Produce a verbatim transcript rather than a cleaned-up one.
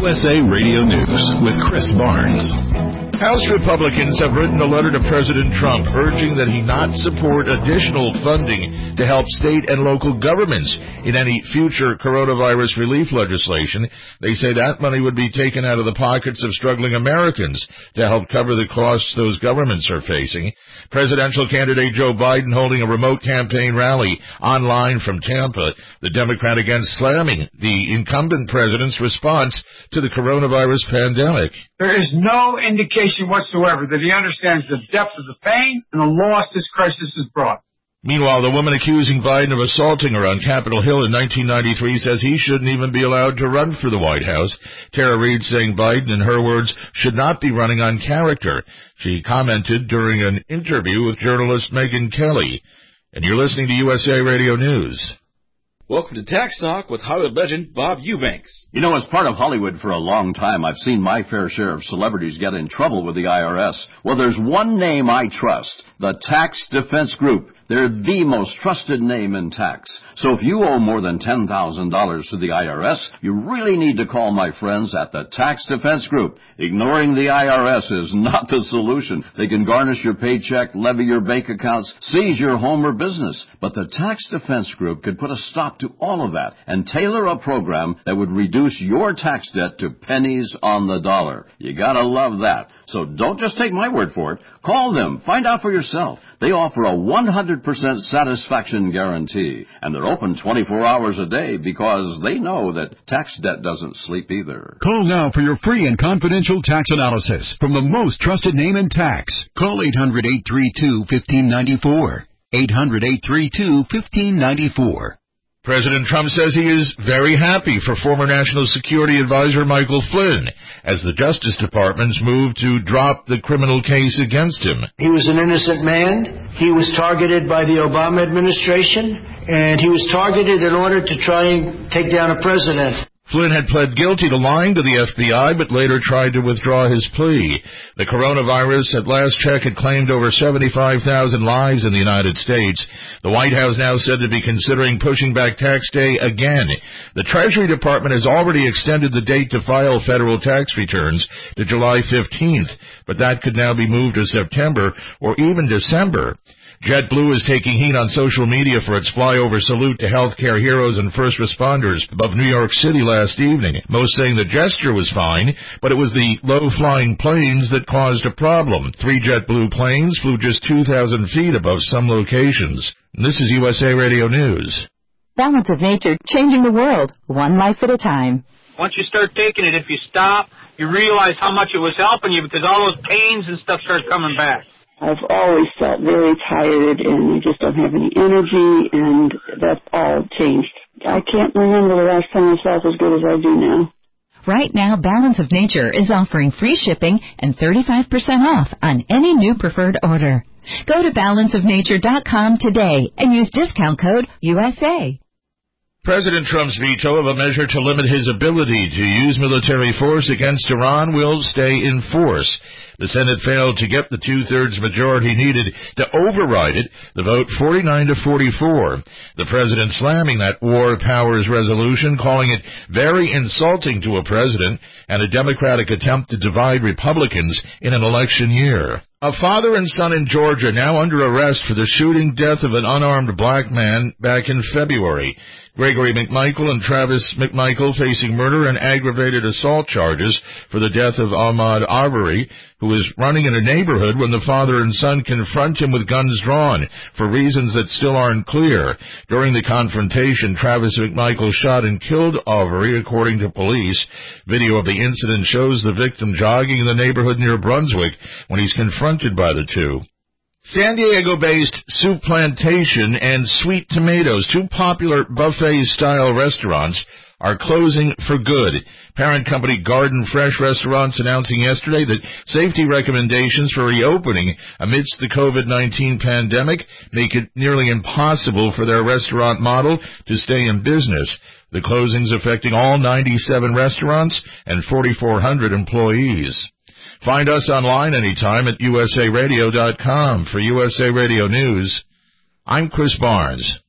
U S A Radio News with Chris Barnes. House Republicans have written a letter to President Trump urging that he not support additional funding to help state and local governments in any future coronavirus relief legislation. They say that money would be taken out of the pockets of struggling Americans to help cover the costs those governments are facing. Presidential candidate Joe Biden holding a remote campaign rally online from Tampa, the Democrat against slamming the incumbent president's response to the coronavirus pandemic. There is no indication whatsoever that he understands the depth of the pain and the loss this crisis has brought. Meanwhile, the woman accusing Biden of assaulting her on Capitol Hill in nineteen ninety-three says he shouldn't even be allowed to run for the White House. Tara Reid saying Biden, in her words, should not be running on character. She commented during an interview with journalist Megyn Kelly. And you're listening to U S A Radio News. Welcome to Tax Talk with Hollywood legend Bob Eubanks. You know, as part of Hollywood for a long time, I've seen my fair share of celebrities get in trouble with the I R S. Well, there's one name I trust, the Tax Defense Group. They're the most trusted name in tax. So if you owe more than ten thousand dollars to the I R S, you really need to call my friends at the Tax Defense Group. Ignoring the I R S is not the solution. They can garnish your paycheck, levy your bank accounts, seize your home or business. But the Tax Defense Group could put a stop to all of that and tailor a program that would reduce your tax debt to pennies on the dollar. You gotta love that. So don't just take my word for it. Call them. Find out for yourself. They offer a one hundred percent satisfaction guarantee, and they're open twenty-four hours a day because they know that tax debt doesn't sleep either. Call now for your free and confidential tax analysis from the most trusted name in tax. Call eight hundred, eight three two, one five nine four. eight hundred, eight three two, one five nine four. President Trump says he is very happy for former National Security Advisor Michael Flynn as the Justice Department's move to drop the criminal case against him. He was an innocent man. He was targeted by the Obama administration, and he was targeted in order to try and take down a president. Flynn had pled guilty to lying to the F B I, but later tried to withdraw his plea. The coronavirus, at last check, had claimed over seventy-five thousand lives in the United States. The White House now said to be considering pushing back tax day again. The Treasury Department has already extended the date to file federal tax returns to July fifteenth, but that could now be moved to September or even December. JetBlue is taking heat on social media for its flyover salute to healthcare heroes and first responders above New York City last evening. Most saying the gesture was fine, but it was the low-flying planes that caused a problem. Three JetBlue planes flew just two thousand feet above some locations. And this is U S A Radio News. Balance of Nature, changing the world, one life at a time. Once you start taking it, if you stop, you realize how much it was helping you because all those pains and stuff start coming back. I've always felt very tired and I just don't have any energy, and that's all changed. I can't remember the last time I felt as good as I do now. Right now, Balance of Nature is offering free shipping and thirty-five percent off on any new preferred order. Go to balance of nature dot com today and use discount code U S A. President Trump's veto of a measure to limit his ability to use military force against Iran will stay in force. The Senate failed to get the two-thirds majority needed to override it, the vote forty-nine to forty-four. The president slamming that war powers resolution, calling it very insulting to a president and a Democratic attempt to divide Republicans in an election year. A father and son in Georgia now under arrest for the shooting death of an unarmed black man back in February. Gregory McMichael and Travis McMichael facing murder and aggravated assault charges for the death of Ahmaud Arbery, who was running in a neighborhood when the father and son confront him with guns drawn for reasons that still aren't clear. During the confrontation, Travis McMichael shot and killed Arbery, according to police. Video of the incident shows the victim jogging in the neighborhood near Brunswick when he's confronted by the two. San Diego-based Soup Plantation and Sweet Tomatoes, two popular buffet-style restaurants, are closing for good. Parent company Garden Fresh Restaurants announcing yesterday that safety recommendations for reopening amidst the COVID nineteen pandemic make it nearly impossible for their restaurant model to stay in business. The closings affecting all ninety-seven restaurants and forty-four hundred employees. Find us online anytime at U S A radio dot com. For U S A Radio News, I'm Chris Barnes.